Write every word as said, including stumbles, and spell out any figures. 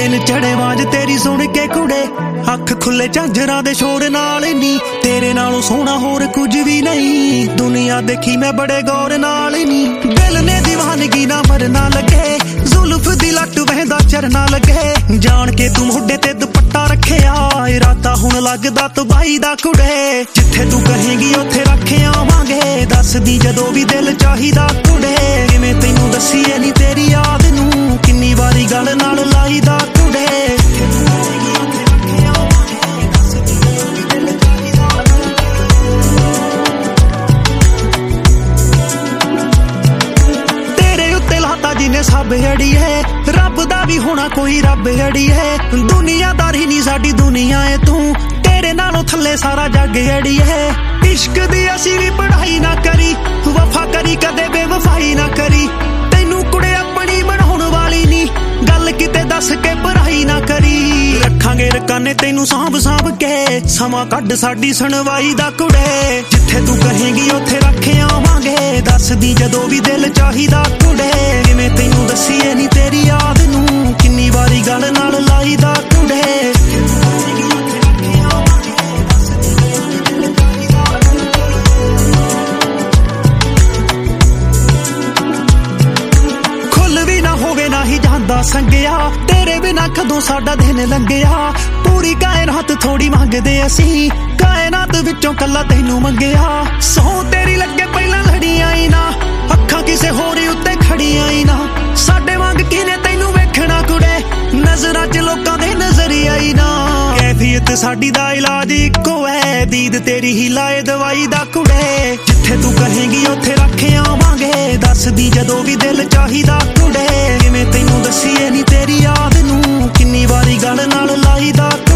ਦਿਨ ਚੜੇ ਵਾਂਝ तेरी सुन के कुड़े अख खुले झांजरां दे शोर नाल नी तेरे नालों सोहना होर कुछ भी नहीं दुनिया देखी मैं बड़े गौर नाल नी दिल ने दीवानगी ना मरना लगे जुल्फ दी लट वहदा चरना लगे जान के तू मोढे ते दुपट्टा रखिया इरादा हुण लगदा तबाही दा कुड़े जिथे तू कहेंगी उत्थे रखे आवांगे दस दी जदों भी दिल चाहिदा कुड़े किवें तैनूं दसीए नी तेरी याद नूं किन्नी वारी गल नाल लाईदा कुड़े सब अड़ी है रब दा भी होना कोई रब अड़ी है दुनियादारी नी साडी दुनिया है तू तेरे नालों थल्ले सारा जग अड़ी है इश्क दी असी भी पढ़ाई ना करी वफा करी कदे बेवफाई ना करी तैनू कुड़े अपनी बनाउण वाली नी गल किते दस के पढ़ाई ना करी रखांगे रकाने तैनू सांभ सांभ के समा कढ साडी सुनवाई दा कुड़े जिथे तू कहेंगी उत्थे रखे आवांगे दस दी जदों भी दिल चाहिदा कुड़े किवें तैनू दसीए नी तेरी याद नूं किन्नी वारी गल नाल लाईदा कुड़े संगिया तेरे बिना कदों साडा दिन लंघिया पूरी कायनात थोड़ी मंगदे असी कायनात विचों कल्ला तैनू मंगिया सौ तेरी लगे पहला लड़ी आई ना अखां किसे होर उत्ते खड़ी आई ना साडे वांग किने तैनू वेखना कुड़े नजरां च लोकां दे नजर आई ना कैफियत साडी दा इलाज इक्को है दीद तेरी ही लाए दवाई दा कुड़े जिथे तू कहेंगी उत्थे रखे आवांगे दस दी जदों भी दिल चाहिदा कुड़े किवें तैनू दसीए नी तेरी याद नूं किन्नी वारी गल नाल लाईदा